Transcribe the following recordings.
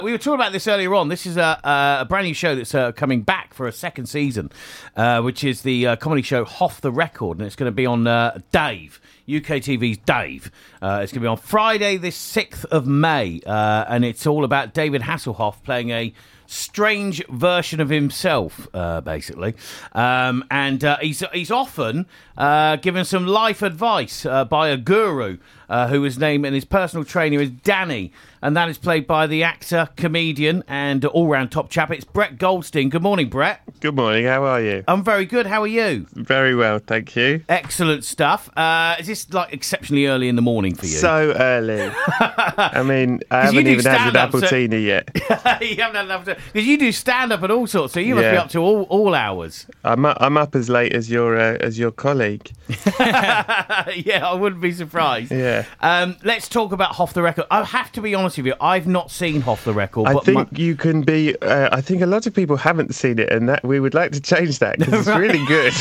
We were talking about this earlier on. This is a brand new show that's coming back for a second season, which is the comedy show Off the Record, and it's going to be on Dave, UK TV's Dave. It's going to be on Friday, the 6th of May, and it's all about David Hasselhoff playing a strange version of himself, basically. And he's often given some life advice by a guru whose name and his personal trainer is Danny. And that is played by the actor, comedian, and all-round top chap. It's Brett Goldstein. Good morning, Brett. Good morning. How are you? I'm very good. How are you? Very well, thank you. Excellent stuff. Is this like exceptionally early in the morning for you? So early. I mean, I haven't even had an appletini yet. You haven't had an appletini because you do stand-up and all sorts. So you must be up to all hours. I'm up as late as your colleague. Yeah, I wouldn't be surprised. Yeah. Let's talk about Off the Record. I have to be honest with you. I've not seen Off the Record. I think you can be. I think a lot of people haven't seen it, and that we would like to change that because it's really good.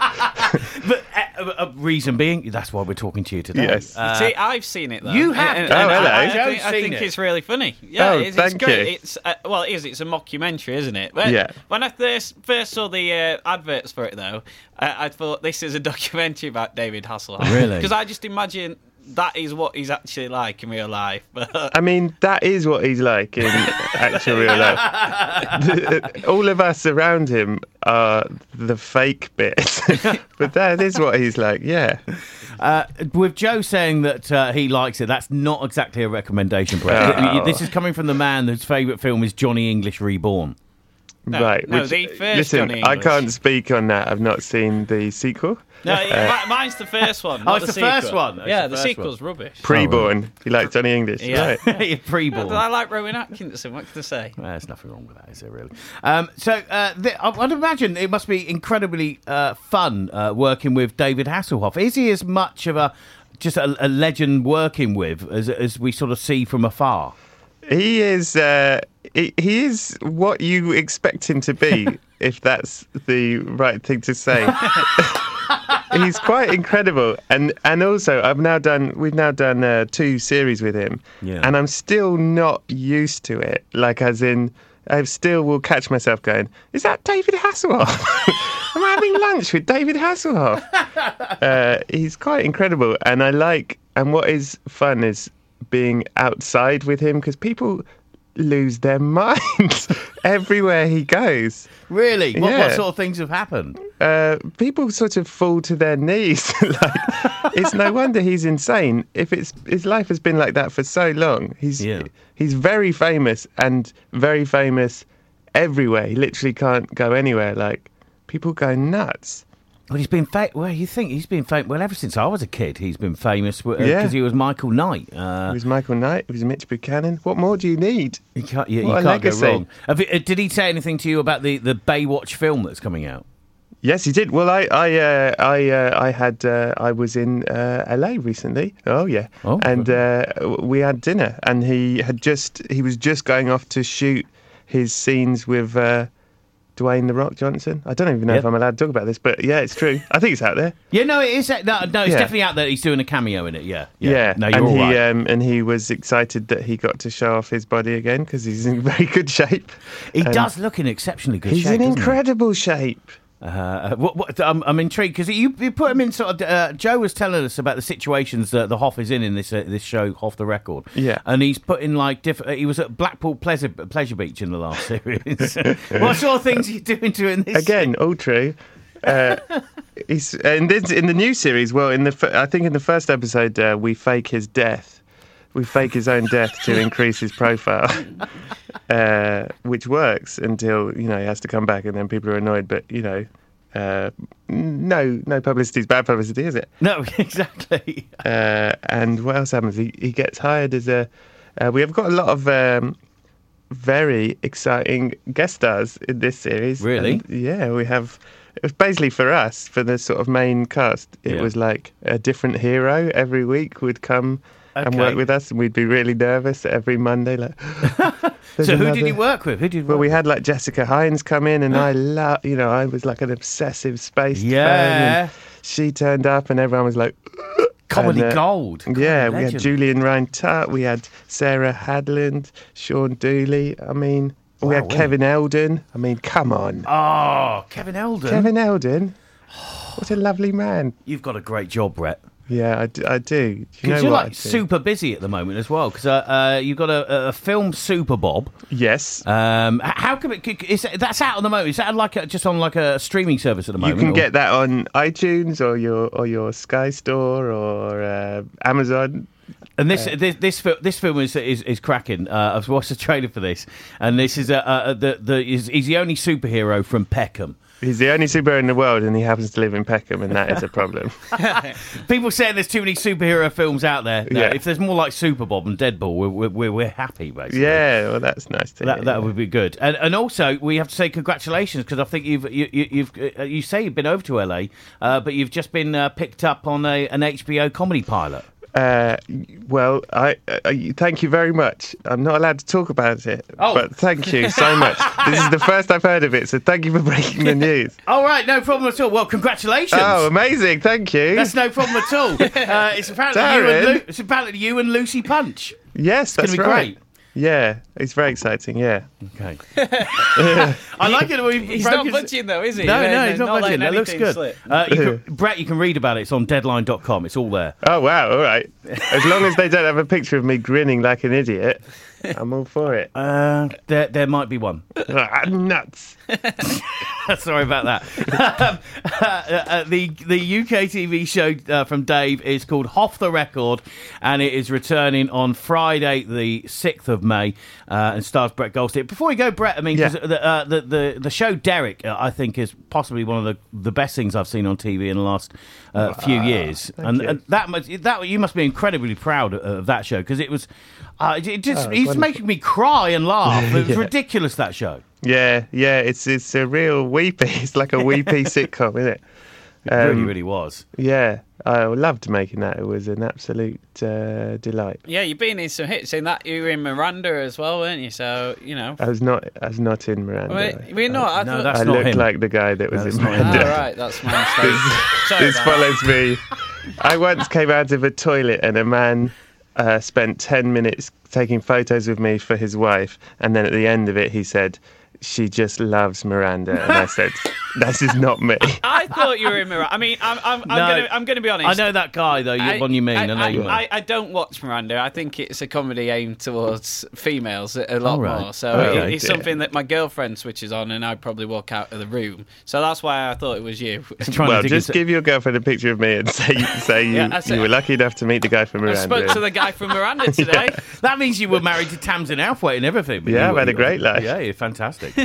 But reason being, that's why we're talking to you today. Yes. See, I've seen it though. You have. Hello. I think it's really funny. Yeah, it's thank great. you. It's It's a mockumentary, isn't it? Yeah. When I first saw the adverts for it, though, I thought this is a documentary about David Hasselhoff. Really? Because I just imagine that is what he's actually like in real life. I mean, that is what he's like in actual real life. All of us around him are the fake bits, but that is what he's like, yeah. With Joe saying that he likes it, that's not exactly a recommendation, Brett. Oh. This is coming from the man whose favourite film is Johnny English Reborn. Right. No, the first listen, Johnny I English. can't speak on that. I've not seen the sequel. No, mine's the first one. Oh, not it's the sequel. first one. It's Yeah, the the first sequel's rubbish. Pre-born. You like Johnny English, Yeah. right? You're pre-born. I like Rowan Atkinson. What can I say? Well, there's nothing wrong with that, is there really? I'd imagine it must be incredibly fun working with David Hasselhoff. Is he as much of just a legend working with as we sort of see from afar? He is. He is what you expect him to be, if that's the right thing to say. He's quite incredible, and also we've now done 2 series with him, and I'm still not used to it. Like, as in, I still will catch myself going, "Is that David Hasselhoff? I'm having lunch with David Hasselhoff." He's quite incredible, and and what is fun is being outside with him, because people lose their minds everywhere he goes. Really? What Yeah. sort of things have happened? People sort of fall to their knees. It's no wonder he's insane. If his life has been like that for so long. He's very famous, and very famous everywhere. He literally can't go anywhere. Like, people go nuts. Well, he's been you think he's been famous? Well, ever since I was a kid, he's been famous because he was Michael Knight. He was Michael Knight. He was Mitch Buchanan. What more do you need? You can't go legacy. wrong. Did he say anything to you about the Baywatch film that's coming out? Yes, he did. Well, I was in LA recently. Oh yeah, and we had dinner, and he was just going off to shoot his scenes with Dwayne "The Rock" Johnson. I don't even know if I'm allowed to talk about this, but yeah, it's true. I think it's out there. Yeah, no, it is. No, it's definitely out there. He's doing a cameo in it. Yeah. No, you're and all right. And he was excited that he got to show off his body again because he's in very good shape. He does look in exceptionally good shape. He's in incredible shape. I'm intrigued because you put him in sort of. Joe was telling us about the situations that the Hoff is in this show, Off the Record. Yeah, and he's put in like he was at Blackpool Pleasure Beach in the last series. What sort of things are you doing to in this? Again, all true. He's in the new series. Well, I think in the first episode we fake his death. We fake his own death to increase his profile, which works until he has to come back, and then people are annoyed. But no publicity is bad publicity, is it? No, exactly. And what else happens? He gets hired as a. We have got a lot of very exciting guest stars in this series. Really? And, we have. It was basically for us, for the sort of main cast. It was like a different hero every week would come and work with us, and we'd be really nervous every Monday. Like, so who did you work with? Well, we had like Jessica Hines come in, and I was like an obsessive space fan. And she turned up, and everyone was like, Comedy And, gold. Yeah, we had legend. Julian Rhind-Tutt, we had Sarah Hadland, Sean Dooley. I mean, we had Wow, Kevin Eldon. I mean, come on. Oh, Kevin Eldon. Kevin Eldon? What a lovely man. You've got a great job, Brett. Yeah, I do. You know Because you're what I like do? super busy at the moment as well. Because you've got a film Super Bob. Yes. How come that's out at the moment? Is that just on like a streaming service at the You moment? can or- get that on iTunes or your Sky Store or Amazon. And this film is cracking. I've watched the trailer for this, and this is he's the only superhero from Peckham. He's the only superhero in the world, and he happens to live in Peckham, and that is a problem. People saying there's too many superhero films out there. No, Yeah. if there's more like Super Bob and Deadpool, we're happy basically. Yeah, well, that's nice to hear. That would be good, and also we have to say congratulations because I think you say you've been over to LA, but you've just been picked up on an HBO comedy pilot. Well, I thank you very much. I'm not allowed to talk about it, but thank you so much. This is the first I've heard of it, so thank you for breaking the news. All right, no problem at all. Well, congratulations. Oh, amazing! Thank you. That's no problem at all. It's apparently you and Lucy Punch. Yes, that's It's going to be right. great. Yeah, it's very exciting. Yeah. Okay. I like it. He's not budging though, is he? No, he's not budging. letting That looks anything good. slip. Brett, you can read about it. It's on deadline.com. It's all there. Oh wow! All right. As long as they don't have a picture of me grinning like an idiot, I'm all for it. There might be one. Nuts. Sorry about that. The UK TV show from Dave is called Off the Record, and it is returning on Friday, the 6th of May, and stars Brett Goldstein. Before we go, Brett, I mean, 'cause the show Derek, I think, is possibly one of the best things I've seen on TV in the last few years, and you. that you must be incredibly proud of that show because it was. He's wonderful. making me cry and laugh. It was Yeah. ridiculous, that show. Yeah. It's a real weepy. It's like a weepy sitcom, isn't it? It really was. Yeah, I loved making that. It was an absolute delight. Yeah, you've been in some hits. In that you were in Miranda as well, weren't you? So I was not in Miranda. We're not. No, that's I not looked him. like the guy that was That's in not him. Miranda. Oh, right, that's my mistake. Sorry This about that. follows me. I once came out of a toilet and a man spent 10 minutes taking photos with me for his wife, and then at the end of it he said, "She just loves Miranda," and I said, "This is not me." I thought you were in Miranda. I mean, I'm going to be honest. I know that guy though. One you mean? I know you mean. I don't watch Miranda. I think it's a comedy aimed towards females a lot All right. more. So Okay. it's something that my girlfriend switches on, and I'd probably walk out of the room. So that's why I thought it was you. Trying Well, to dig just his- give your girlfriend a picture of me and say Yeah, that's you it. were lucky enough to meet the guy from I Miranda. spoke to the guy from Miranda today. That means you were married to Tamsin Althwaite and everything. but Yeah, you I've were- had a great life. Yeah, you're fantastic.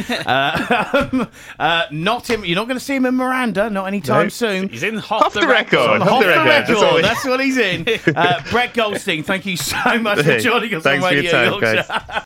Not him. You're not going to see him in Miranda. Not anytime No. soon. He's in Hot Off the record. Off Off the the record. record. That's all we- That's what he's in. Brett Goldstein, thank you so much for joining us Thanks on for Radio your time, Yorkshire. guys.